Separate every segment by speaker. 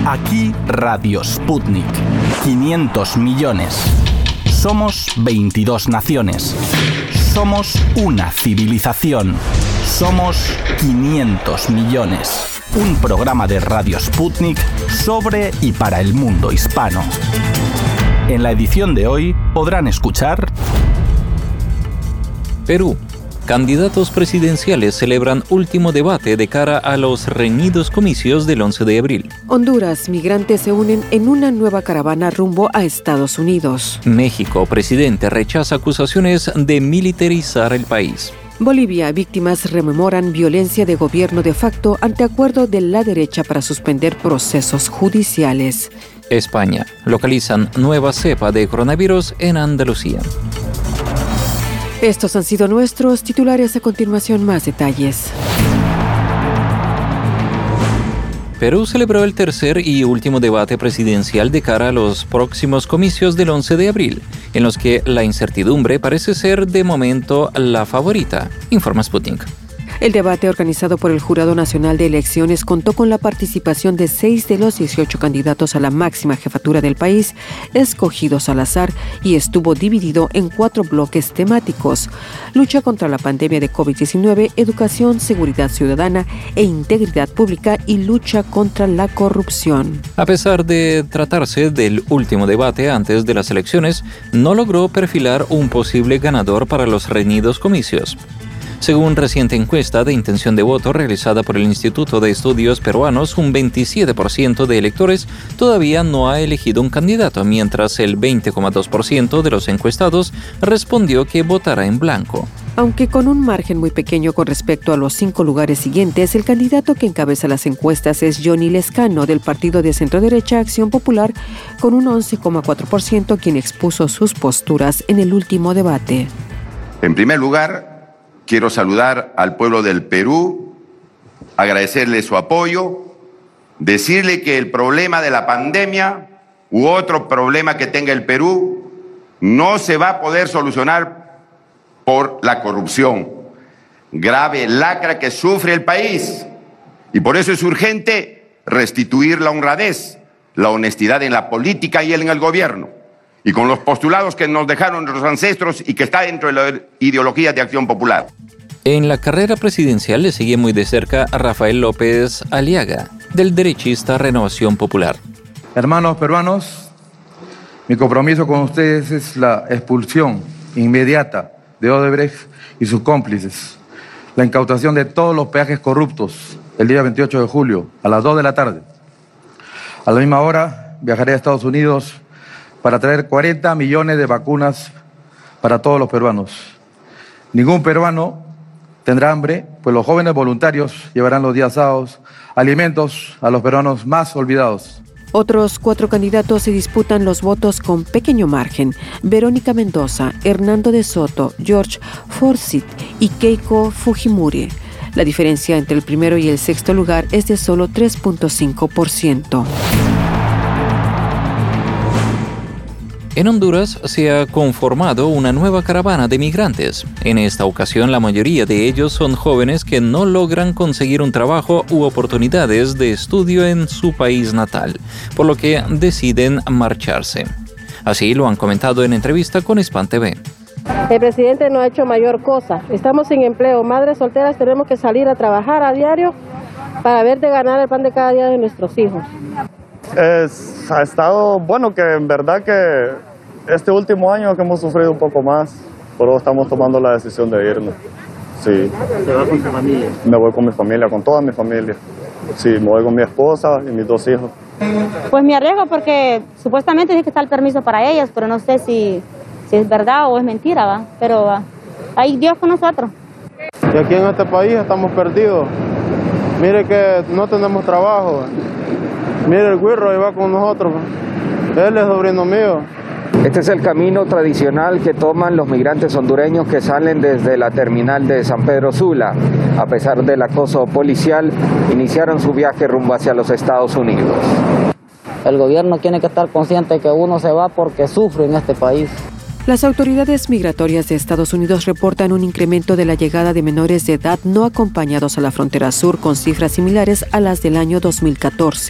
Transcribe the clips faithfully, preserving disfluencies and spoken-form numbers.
Speaker 1: Aquí Radio Sputnik. quinientos millones. Somos veintidós naciones. Somos una civilización. Somos quinientos millones. Un programa de Radio Sputnik sobre y para el mundo hispano. En la edición de hoy podrán escuchar...
Speaker 2: Perú. Candidatos presidenciales celebran último debate de cara a los reñidos comicios del once de abril.
Speaker 3: Honduras. Migrantes se unen en una nueva caravana rumbo a Estados Unidos.
Speaker 2: México. Presidente rechaza acusaciones de militarizar el país.
Speaker 3: Bolivia. Víctimas rememoran violencia de gobierno de facto ante acuerdo de la derecha para suspender procesos judiciales.
Speaker 2: España. Localizan nueva cepa de coronavirus en Andalucía.
Speaker 3: Estos han sido nuestros titulares. A continuación, más detalles.
Speaker 2: Perú celebró el tercer y último debate presidencial de cara a los próximos comicios del once de abril, en los que la incertidumbre parece ser de momento la favorita, informa Sputnik.
Speaker 3: El debate organizado por el Jurado Nacional de Elecciones contó con la participación de seis de los dieciocho candidatos a la máxima jefatura del país, escogidos al azar, y estuvo dividido en cuatro bloques temáticos: lucha contra la pandemia de covid diecinueve, educación, seguridad ciudadana e integridad pública, y lucha contra la corrupción.
Speaker 2: A pesar de tratarse del último debate antes de las elecciones, no logró perfilar un posible ganador para los reñidos comicios. Según reciente encuesta de intención de voto realizada por el Instituto de Estudios Peruanos, un veintisiete por ciento de electores todavía no ha elegido un candidato, mientras el veinte coma dos por ciento de los encuestados respondió que votará en blanco.
Speaker 3: Aunque con un margen muy pequeño con respecto a los cinco lugares siguientes, el candidato que encabeza las encuestas es Johnny Lescano, del partido de centro-derecha Acción Popular, con un once coma cuatro por ciento, quien expuso sus posturas en el último debate.
Speaker 4: En primer lugar, quiero saludar al pueblo del Perú, agradecerle su apoyo, decirle que el problema de la pandemia u otro problema que tenga el Perú no se va a poder solucionar por la corrupción, grave lacra que sufre el país. Y por eso es urgente restituir la honradez, la honestidad en la política y en el gobierno, y con los postulados que nos dejaron nuestros ancestros y que está dentro de la ideología de Acción Popular.
Speaker 2: En la carrera presidencial le sigue muy de cerca a Rafael López Aliaga, del derechista Renovación Popular.
Speaker 5: Hermanos peruanos, mi compromiso con ustedes es la expulsión inmediata de Odebrecht y sus cómplices, la incautación de todos los peajes corruptos el día veintiocho de julio a las dos de la tarde. A la misma hora viajaré a Estados Unidos para traer cuarenta millones de vacunas para todos los peruanos. Ningún peruano tendrá hambre, pues los jóvenes voluntarios llevarán los días sábados alimentos a los peruanos más olvidados.
Speaker 3: Otros cuatro candidatos se disputan los votos con pequeño margen: Verónica Mendoza, Hernando de Soto, George Forsyth y Keiko Fujimori. La diferencia entre el primero y el sexto lugar es de solo tres punto cinco por ciento.
Speaker 2: En Honduras se ha conformado una nueva caravana de migrantes. En esta ocasión, la mayoría de ellos son jóvenes que no logran conseguir un trabajo u oportunidades de estudio en su país natal, por lo que deciden marcharse. Así lo han comentado en entrevista con Hispan T V.
Speaker 6: El presidente no ha hecho mayor cosa. Estamos sin empleo. Madres solteras tenemos que salir a trabajar a diario para ver de ganar el pan de cada día de nuestros hijos.
Speaker 7: Es, ha estado bueno, que en verdad que este último año que hemos sufrido un poco más, pero estamos tomando la decisión de irnos. Sí.
Speaker 8: ¿Te vas con tu familia?
Speaker 7: Me voy con mi familia, con toda mi familia. Sí, me voy con mi esposa y mis dos hijos.
Speaker 9: Pues me arriesgo porque supuestamente dice que está el permiso para ellas, pero no sé si, si es verdad o es mentira, ¿va? Pero ¿va? Hay Dios con nosotros.
Speaker 7: Y aquí en este país estamos perdidos. Mire que no tenemos trabajo. Mire el güirro ahí va con nosotros. Él es sobrino mío.
Speaker 10: Este es el camino tradicional que toman los migrantes hondureños que salen desde la terminal de San Pedro Sula. A pesar del acoso policial, iniciaron su viaje rumbo hacia los Estados Unidos.
Speaker 11: El gobierno tiene que estar consciente de que uno se va porque sufre en este país.
Speaker 3: Las autoridades migratorias de Estados Unidos reportan un incremento de la llegada de menores de edad no acompañados a la frontera sur, con cifras similares a las del año dos mil catorce.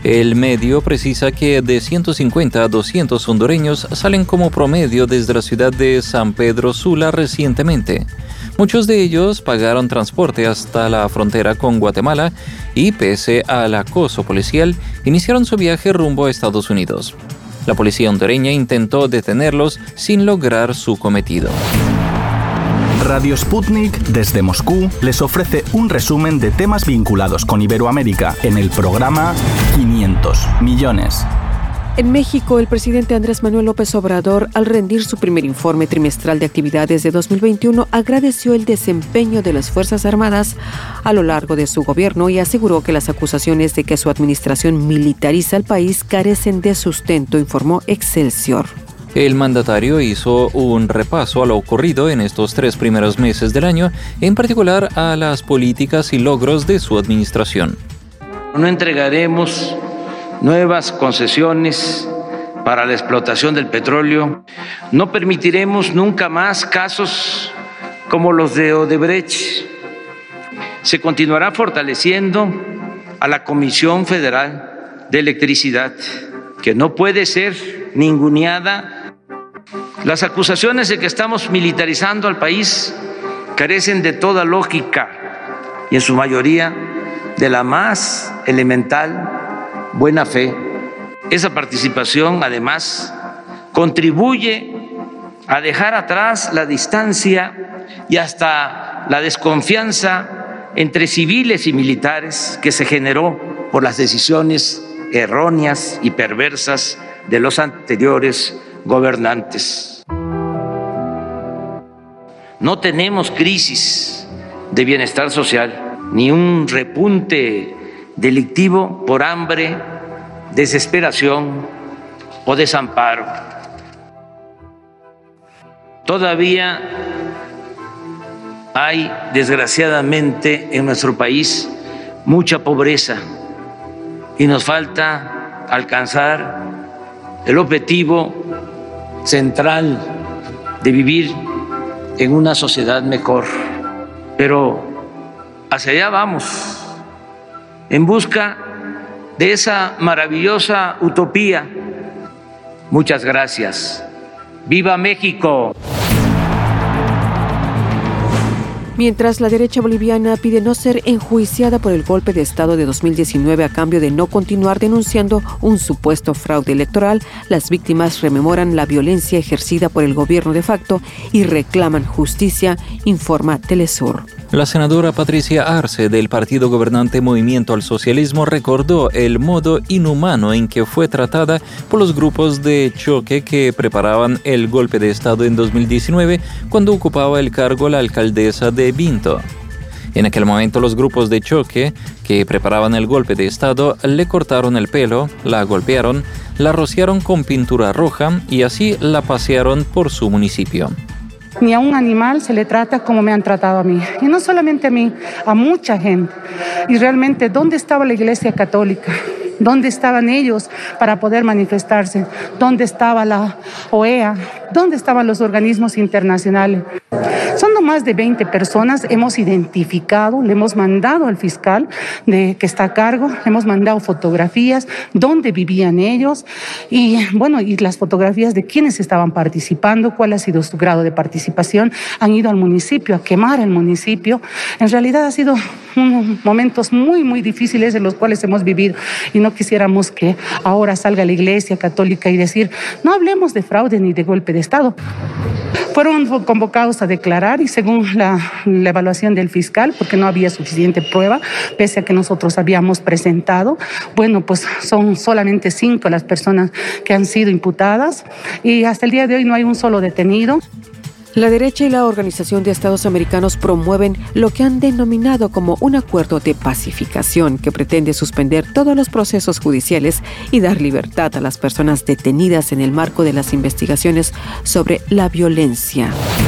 Speaker 2: El medio precisa que de ciento cincuenta a doscientos hondureños salen como promedio desde la ciudad de San Pedro Sula recientemente. Muchos de ellos pagaron transporte hasta la frontera con Guatemala y, pese al acoso policial, iniciaron su viaje rumbo a Estados Unidos. La policía hondureña intentó detenerlos sin lograr su cometido.
Speaker 1: Radio Sputnik desde Moscú les ofrece un resumen de temas vinculados con Iberoamérica en el programa quinientos millones.
Speaker 3: En México, el presidente Andrés Manuel López Obrador, al rendir su primer informe trimestral de actividades de dos mil veintiuno, agradeció el desempeño de las Fuerzas Armadas a lo largo de su gobierno y aseguró que las acusaciones de que su administración militariza el país carecen de sustento, informó Excelsior.
Speaker 2: El mandatario hizo un repaso a lo ocurrido en estos tres primeros meses del año, en particular a las políticas y logros de su administración.
Speaker 8: No entregaremos nuevas concesiones para la explotación del petróleo. No permitiremos nunca más casos como los de Odebrecht. Se continuará fortaleciendo a la Comisión Federal de Electricidad, que no puede ser ninguneada. Las acusaciones de que estamos militarizando al país carecen de toda lógica y en su mayoría de la más elemental buena fe. Esa participación, además, contribuye a dejar atrás la distancia y hasta la desconfianza entre civiles y militares que se generó por las decisiones erróneas y perversas de los anteriores gobernantes. No tenemos crisis de bienestar social, ni un repunte delictivo por hambre, desesperación o desamparo. Todavía hay, desgraciadamente, en nuestro país mucha pobreza y nos falta alcanzar el objetivo central de vivir en una sociedad mejor. Pero hacia allá vamos, en busca de esa maravillosa utopía. Muchas gracias. ¡Viva México!
Speaker 3: Mientras la derecha boliviana pide no ser enjuiciada por el golpe de Estado de dos mil diecinueve a cambio de no continuar denunciando un supuesto fraude electoral, las víctimas rememoran la violencia ejercida por el gobierno de facto y reclaman justicia, informa Telesur.
Speaker 2: La senadora Patricia Arce del partido gobernante Movimiento al Socialismo recordó el modo inhumano en que fue tratada por los grupos de choque que preparaban el golpe de Estado en dos mil diecinueve cuando ocupaba el cargo la alcaldesa de Vinto. En aquel momento los grupos de choque que preparaban el golpe de Estado le cortaron el pelo, la golpearon, la rociaron con pintura roja y así la pasearon por su municipio.
Speaker 12: Ni a un animal se le trata como me han tratado a mí. Y no solamente a mí, a mucha gente. Y realmente, ¿dónde estaba la Iglesia Católica? ¿Dónde estaban ellos para poder manifestarse? ¿Dónde estaba la O E A? ¿Dónde estaban los organismos internacionales? Son no más de veinte personas, hemos identificado, le hemos mandado al fiscal de, que está a cargo, le hemos mandado fotografías, dónde vivían ellos y, bueno, y las fotografías de quienes estaban participando, cuál ha sido su grado de participación. Han ido al municipio a quemar el municipio. En realidad ha sido un, momentos muy, muy difíciles en los cuales hemos vivido y no quisiéramos que ahora salga la Iglesia Católica y decir, no hablemos de fraude ni de golpe de Estado. Fueron convocados a declarar y según la, la evaluación del fiscal, porque no había suficiente prueba, pese a que nosotros habíamos presentado, bueno, pues son solamente cinco las personas que han sido imputadas y hasta el día de hoy no hay un solo detenido.
Speaker 3: La derecha y la Organización de Estados Americanos promueven lo que han denominado como un acuerdo de pacificación que pretende suspender todos los procesos judiciales y dar libertad a las personas detenidas en el marco de las investigaciones sobre la violencia.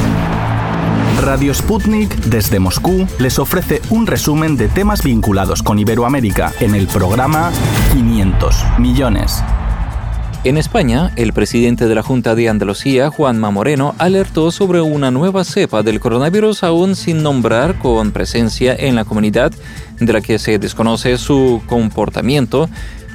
Speaker 1: Radio Sputnik desde Moscú les ofrece un resumen de temas vinculados con Iberoamérica en el programa quinientos millones.
Speaker 2: En España, el presidente de la Junta de Andalucía, Juanma Moreno, alertó sobre una nueva cepa del coronavirus aún sin nombrar, con presencia en la comunidad, de la que se desconoce su comportamiento,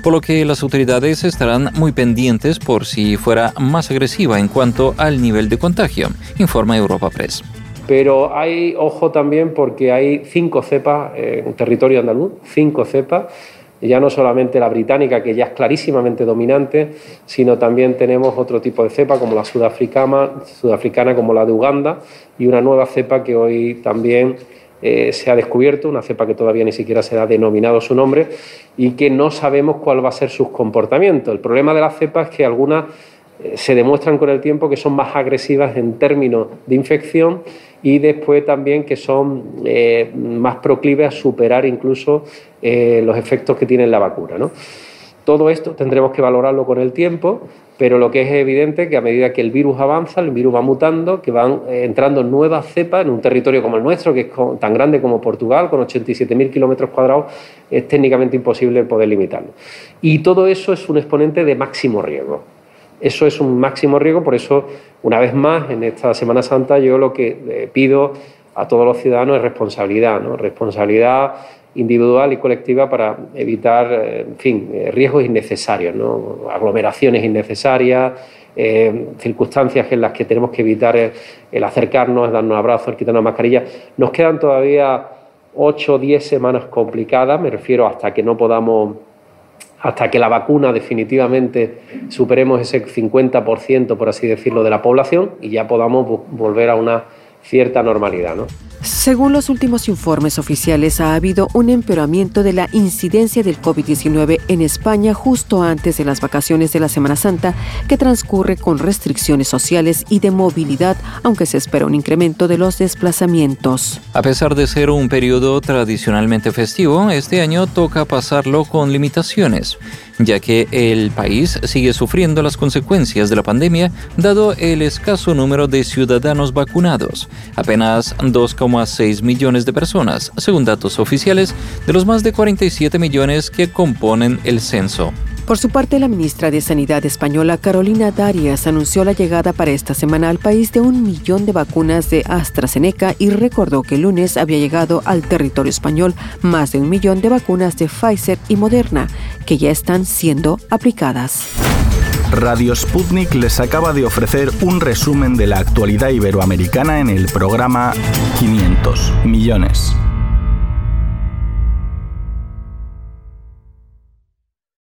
Speaker 2: por lo que las autoridades estarán muy pendientes por si fuera más agresiva en cuanto al nivel de contagio, informa Europa Press.
Speaker 13: Pero hay ojo también porque hay cinco cepas en territorio andaluz, cinco cepas, ya no solamente la británica, que ya es clarísimamente dominante, sino también tenemos otro tipo de cepa como la sudafricana, sudafricana como la de Uganda, y una nueva cepa que hoy también eh, se ha descubierto, una cepa que todavía ni siquiera se ha denominado su nombre y que no sabemos cuál va a ser su comportamiento. El problema de las cepas es que algunas eh, se demuestran con el tiempo que son más agresivas en términos de infección y después también que son eh, más proclives a superar incluso eh, los efectos que tiene la vacuna, ¿no? Todo esto tendremos que valorarlo con el tiempo, pero lo que es evidente es que a medida que el virus avanza, el virus va mutando, que van eh, entrando nuevas cepas en un territorio como el nuestro, que es con, tan grande como Portugal, con ochenta y siete mil kilómetros cuadrados, es técnicamente imposible poder limitarlo. Y todo eso es un exponente de máximo riesgo. Eso es un máximo riesgo, por eso, una vez más, en esta Semana Santa, yo lo que eh, pido a todos los ciudadanos es responsabilidad, ¿no? Responsabilidad individual y colectiva para evitar, eh, en fin, eh, riesgos innecesarios, ¿no? Aglomeraciones innecesarias, eh, circunstancias en las que tenemos que evitar el, el acercarnos, darnos abrazos, el quitarnos mascarillas. Nos quedan todavía ocho o diez semanas complicadas, me refiero hasta que no podamos... hasta que la vacuna definitivamente superemos ese cincuenta por ciento, por así decirlo, de la población y ya podamos volver a una cierta normalidad, ¿no?
Speaker 3: Según los últimos informes oficiales, ha habido un empeoramiento de la incidencia del COVID diecinueve en España justo antes de las vacaciones de la Semana Santa, que transcurre con restricciones sociales y de movilidad, aunque se espera un incremento de los desplazamientos.
Speaker 2: A pesar de ser un periodo tradicionalmente festivo, este año toca pasarlo con limitaciones, ya que el país sigue sufriendo las consecuencias de la pandemia, dado el escaso número de ciudadanos vacunados, apenas dos coma seis millones de personas, según datos oficiales de los más de cuarenta y siete millones que componen el censo.
Speaker 3: Por su parte, la ministra de Sanidad española, Carolina Darias, anunció la llegada para esta semana al país de un millón de vacunas de AstraZeneca y recordó que el lunes había llegado al territorio español más de un millón de vacunas de Pfizer y Moderna, que ya están siendo aplicadas.
Speaker 1: Radio Sputnik les acaba de ofrecer un resumen de la actualidad iberoamericana en el programa quinientos millones.